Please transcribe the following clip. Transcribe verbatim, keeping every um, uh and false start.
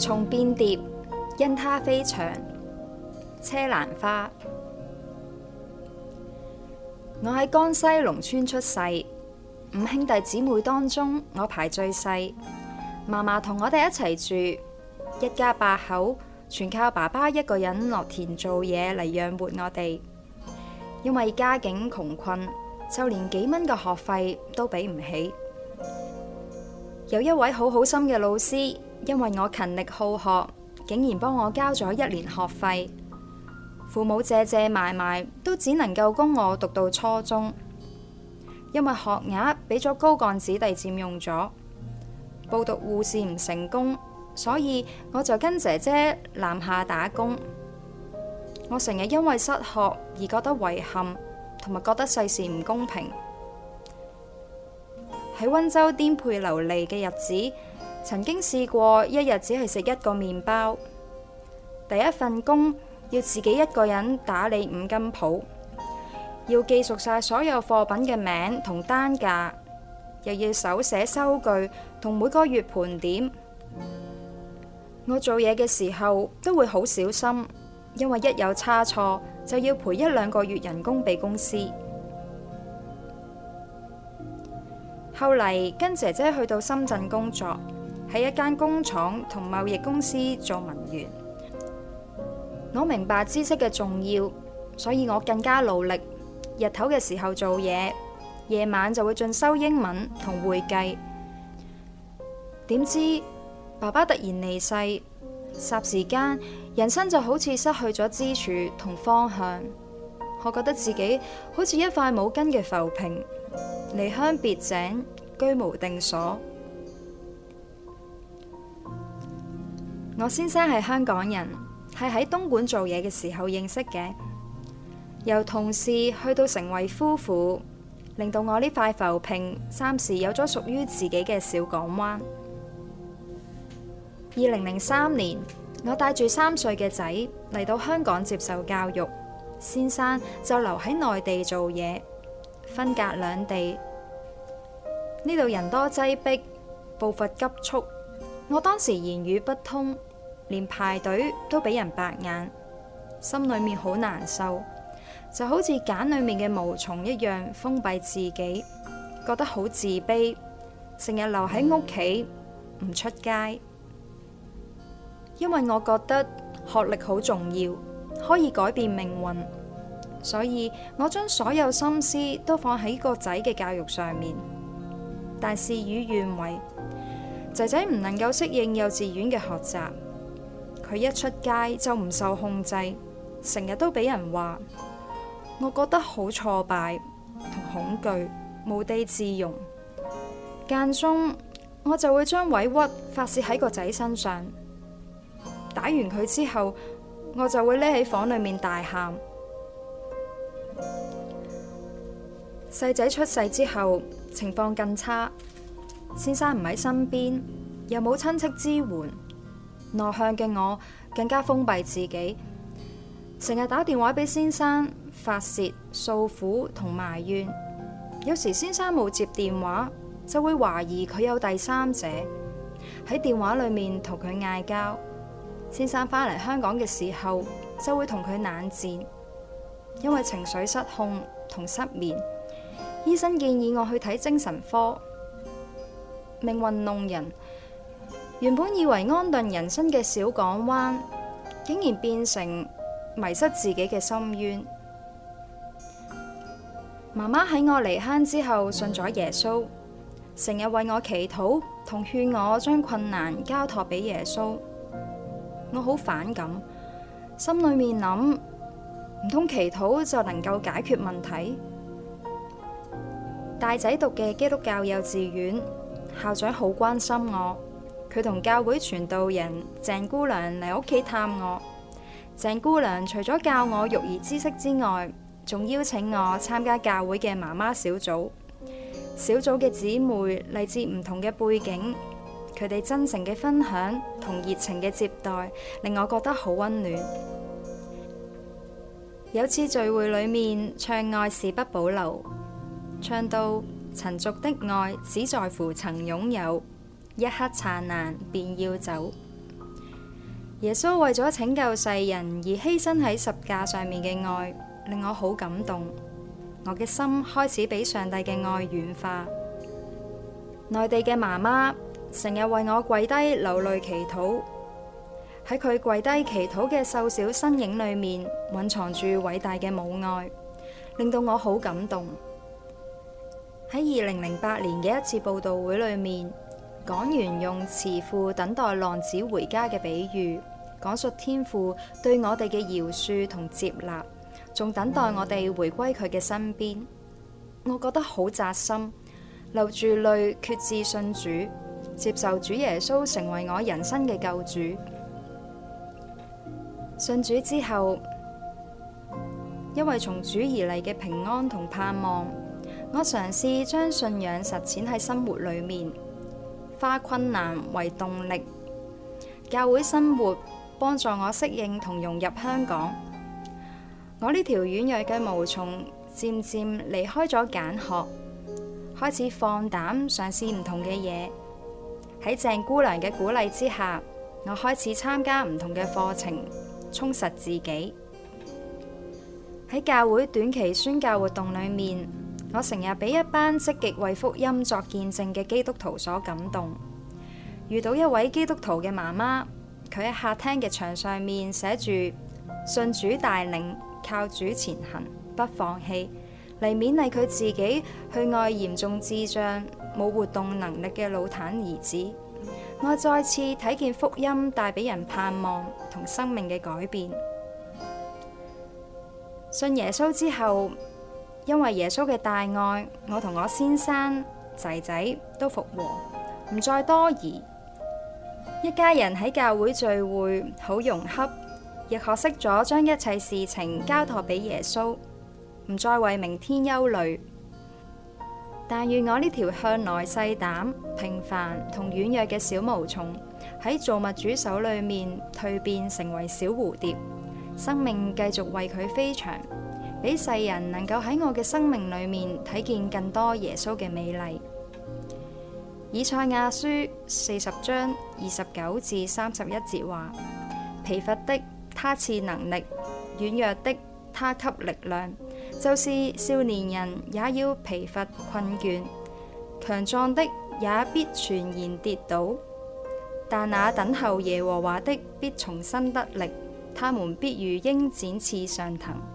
蟲變蝶，因它飛翔。車蘭花。我喺江西農村出世，五兄弟姊妹當中我排最細。嫲嫲同我哋一齊住，一家八口，全靠爸爸一個人落田做嘢嚟養活我哋。因為家境窮困，就連幾蚊嘅學費都俾唔起。有一位好好心嘅老師，因為我勤力好學，竟然幫我交咗一年學費。父母借借買買，都只能夠供我讀到初中。因為學額俾咗高幹子弟佔用咗，報讀護士唔成功，所以我就跟姐姐南下打工。我成日因為失學而覺得遺憾，同埋覺得世事唔公平。喺溫州顛沛流離嘅日子，曾經試過一日只係食一個麵包。第一份工要自己一個人打理五金鋪，要記熟晒所有貨品嘅名同單價，又要手寫收據同每個月盤點。我做嘢嘅時候都會好小心，因為一有差錯就要賠一兩個月人工俾公司。後嚟跟姐姐去到深圳工作，喺一間工廠同貿易公司做文員。我明白知識嘅重要，所以我更加努力。日頭嘅時候做嘢，夜晚就會進修英文同會計。點知爸爸突然離世，霎時間人生就好似失去咗支柱同方向。我覺得自己好似一塊冇根嘅浮萍，離鄉別井，居無定所。我先生係香港人，係喺東莞做嘢嘅時候認識嘅，由同事去到成為夫婦，令到我呢塊浮萍暫時有咗屬於自己嘅小港灣。二零零三年，我帶住三歲嘅仔嚟到香港接受教育，先生就留喺內地做嘢，分隔兩地。呢度人多擠迫，步伐急促，我當時言語不通，連排隊都俾人白眼，心裏面好難受，就好似繭裏面嘅毛蟲一樣封閉自己，覺得好自卑，成日留喺屋企唔出街。因為我覺得學歷好重要，可以改變命運，所以我將所有心思都放喺個仔嘅教育上面。但事與願違，仔仔唔能夠適應幼稚園嘅學習，佢一出街就唔受控制，成日都俾人話，我覺得好挫敗同恐懼，無地自容。間中我就會將委屈發洩喺個仔身上。打完佢之後，我就會匿喺房裏面大喊。細仔出世之後，情況更差，先生唔喺身邊，又冇親戚支援，內向嘅我更加封閉自己，成日打電話俾先生發洩訴苦同埋怨。有時先生冇接電話，就會懷疑佢有第三者，喺電話裏面同佢嗌交。先生返嚟香港嘅時候，就會同佢冷戰，因為情緒失控同失眠。醫生建議我去睇精神科。命運弄人，原本以為安頓人生嘅小港灣，竟然變成迷失自己嘅深淵。媽媽喺我離鄉之後信咗耶穌，成日為我祈禱同勸我將困難交託俾耶穌。我好反感，心裏面諗，唔通祈禱就能夠解決問題？大仔讀嘅基督教幼稚園，校長好關心我，佢同教會傳道人鄭姑娘嚟屋企探我。鄭姑娘除咗教我育兒知識之外，仲邀請我參加教會嘅媽媽小組。小組嘅姊妹嚟自唔同嘅背景，佢哋真誠嘅分享同熱情嘅接待，令我覺得好溫暖。有次聚會裏面唱愛是不保留，唱到塵俗的愛只在乎曾擁有，一刻燦爛便要走。 耶穌為咗拯救世人而犧牲喺十架上面嘅愛，令我好感動。我嘅心開始俾上帝嘅愛軟化。內地嘅媽媽成日為我跪低流淚祈禱，喺佢跪低祈禱嘅瘦小身影裏面，蘊藏住偉大嘅母愛，令到我好感動。喺二零零八年嘅一次佈道會裏面，講員用慈父等待浪子回家嘅比喻，講述天父對我哋嘅饒恕同接納，仲等待我哋回歸佢嘅身邊。我覺得好扎心，流住淚決志信主，接受主耶穌成為我人生嘅救主。信主之後，因為從主而嚟嘅平安同盼望，我嘗試將信仰實踐喺生活裏面，化困難為動力。教會生活幫助我適應同融入香港。我呢條軟弱嘅毛蟲漸漸離開咗揀學，開始放膽嘗試唔同嘅嘢。喺鄭姑娘嘅鼓勵之下，我開始參加唔同嘅課程，充實自己。喺教會短期宣教活動裏面，我成日俾一班積極為福音作見證嘅基督徒所感動。遇到一位基督徒嘅媽媽，佢喺客廳嘅牆上面寫住信主帶領，靠主前行，不放棄，嚟勉勵佢自己去愛嚴重智障、冇活動能力嘅老癱兒子。我再次睇見福音帶俾人盼望同生命嘅改變。信耶穌之後，因為耶穌嘅大愛，我同我先生、仔仔都復和，唔再多疑。一家人喺教會聚會好融洽，亦學識咗將一切事情交託俾耶穌，唔再為明天憂慮。但願我呢條向來細膽、平凡同軟弱嘅小毛蟲，喺造物主手裏面蛻變成為小蝴蝶，生命繼續為佢飛翔，俾世人能夠喺我嘅生命裏面睇見更多耶穌嘅美麗。以賽亞書四十章二十九至三十一節話：疲乏的他賜能力，軟弱的他給力量。就是少年人也要疲乏困倦，強壯的也必全然跌倒。但那等候耶和華的必重新得力，他們必如鷹展翅上騰。